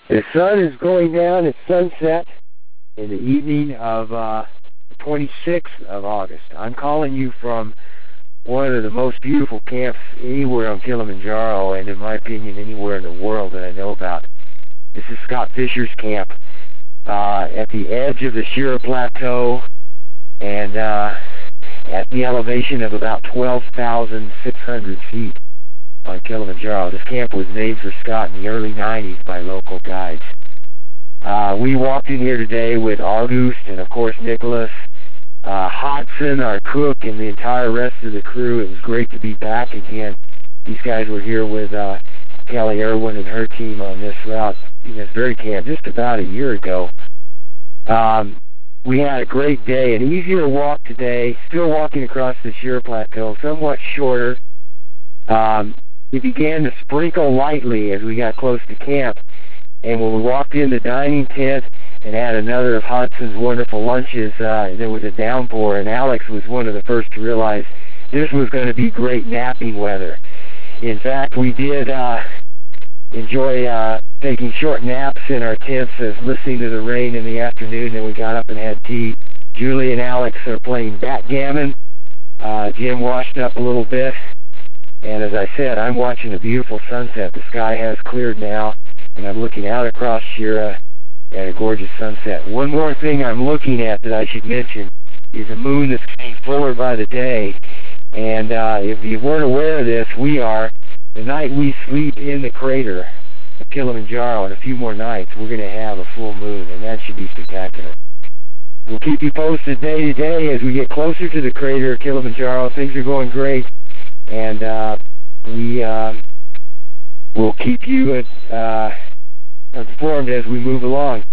The sun is going down at sunset in the evening of the 26th of August. I'm calling you from one of the most beautiful camps anywhere on Kilimanjaro, and in my opinion, anywhere in the world that I know about. This is Scott Fisher's camp at the edge of the Shira Plateau and at the elevation of about 12,600 feet on Kilimanjaro. This camp was named for Scott in the early 90s by local guides. We walked in here today with August and, of course, Nicholas, Hodson, our cook, and the entire rest of the crew. It was great to be back again. These guys were here with Kelly Irwin and her team on this route in this very camp just about a year ago. We had a great day, an easier walk today, still walking across the Shira Plateau, somewhat shorter. It began to sprinkle lightly as we got close to camp, and when we walked in the dining tent and had another of Hodson's wonderful lunches, there was a downpour, and Alex was one of the first to realize this was going to be great napping weather. In fact, we did enjoy taking short naps in our tents as listening to the rain in the afternoon, and we got up and had tea. Julie and Alex are playing backgammon. Jim washed up a little bit. And as I said, I'm watching a beautiful sunset. The sky has cleared now, and I'm looking out across Shira at a gorgeous sunset. One more thing I'm looking at that I should mention is a moon that's getting fuller by the day. And if you weren't aware of this, we are. The night we sleep in the crater of Kilimanjaro, in a few more nights, we're going to have a full moon, and that should be spectacular. We'll keep you posted day to day as we get closer to the crater of Kilimanjaro. Things are going great. And we will keep you informed as we move along.